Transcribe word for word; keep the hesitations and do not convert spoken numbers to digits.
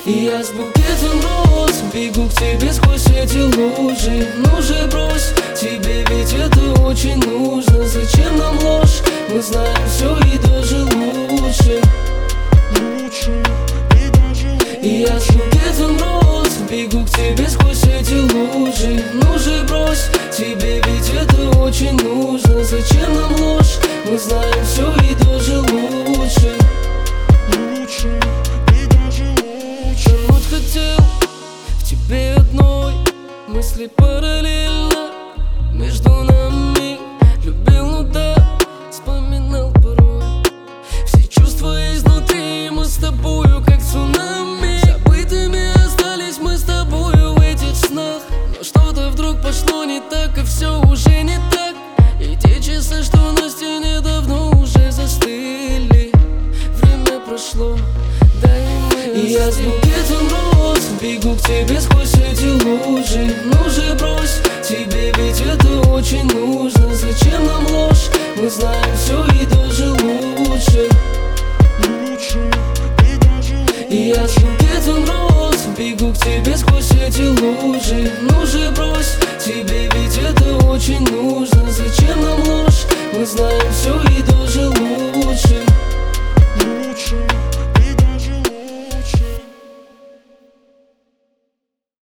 И я с букетом роз бегу к тебе сквозь эти лужи. Ну же брось, тебе ведь это очень нужно. Зачем нам ложь? Мы знаем все и даже лучше. Лучше и даже лучше. И я с букетом роз бегу к тебе сквозь эти лужи. Ну же брось, тебе ведь это очень нужно. Зачем нам ложь? Мы знаем все и даже лучше. Лучше и даже лучше. Тонуть хотел в тебе одной, мысли параллельно между нами. Любил, ну да, вспоминал порой. Все чувства изнутри, мы с тобою как цунами. Забытыми остались мы с тобою в этих снах. Но что-то вдруг пошло не так, и все уже не так. И те часы, что на стене, давно уже застыли. Время прошло, да и мы. И я с букетом роз бегу к тебе сквозь эти лужи. Ну же брось, тебе ведь это очень нужно. Зачем нам ложь? Мы знаем все и даже лучше. Лучше и даже лучше. И я с букетом роз бегу к тебе сквозь эти лужи. Ну же брось, тебе ведь это очень нужно. Зачем нам ложь? Мы знаем все и даже лучше.